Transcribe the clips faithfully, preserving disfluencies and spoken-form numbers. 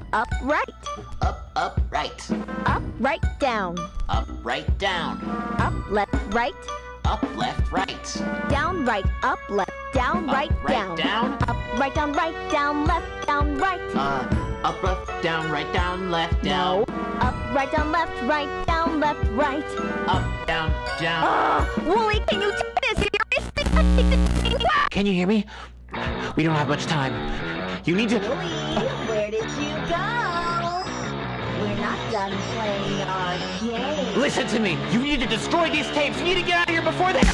Up, right. Up, up, right. Up, right, down. Up, right, down. Up, left, right. Up, left, right. Down, right, up, left, down, Up, right, right, down. down. Up, right, down, right, down, left, down, right. Uh, up, left, down, right, down, left, down. No. Up, right, down, left, right, down, left, right. Up, down, down. Ah, Wooly, can you do this? Can you hear me? We don't have much time. You need to... Wooly, where did you go? We're not done playing our game. Listen to me. You need to destroy these tapes. You need to get out of here before they...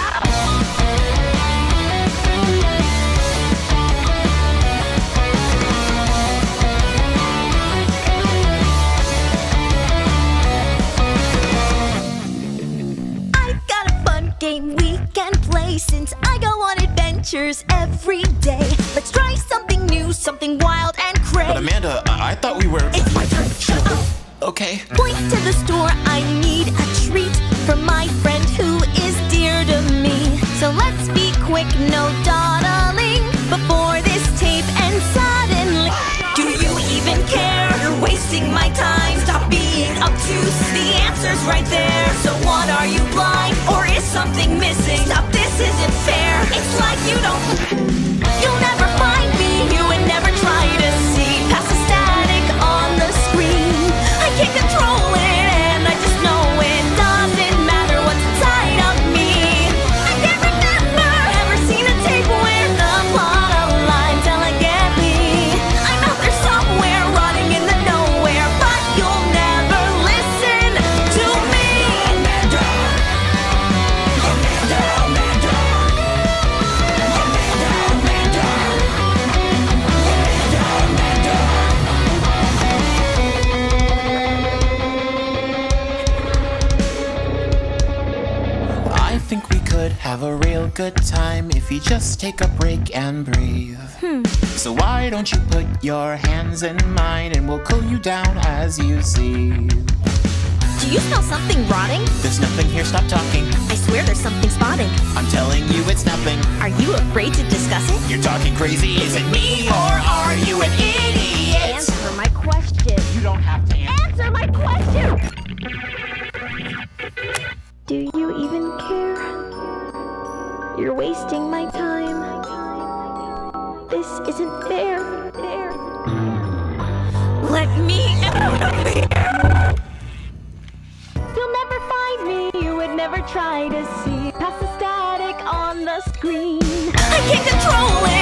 I've got a fun game we can play since I go on adventures every day. Let's try something new, something wild and crazy. But Amanda, I, I thought we were... It's my turn. Shut up. Okay. Point to the store, I need a treat for my friend who is dear to me. So let's be quick, no dawdling before this tape ends suddenly. Do you even care? You're wasting my time. Stop being obtuse. The answer's right there. So what, are you blind? Or is something missing? Stop, this isn't fair. It's like you don't... You'll never find me. You would never try to see past the static on the screen. I can't control it, and I just know it doesn't matter what's inside of me. I can't remember ever seen a tape with the plot aligned elegantly. I'm out there somewhere, running in the nowhere, but you'll never listen to me. Amanda! Amanda! Amanda! Amanda! Amanda! Amanda! I think we could have a real good time if you just take a break and breathe. So why don't you put your hands in mine and we'll cool you down as you see. Do you smell something rotting? There's nothing here, stop talking. I swear there's something spotting. I'm telling you it's nothing. Are you afraid to discuss it? You're talking crazy, is it me or are you an idiot? Answer my question. You don't have to answer. Answer my question! Do you even care? You're wasting my time. This isn't fair. Fair. Let me out of here! You'll never find me. You would never try to see past the static on the screen. I can't control it.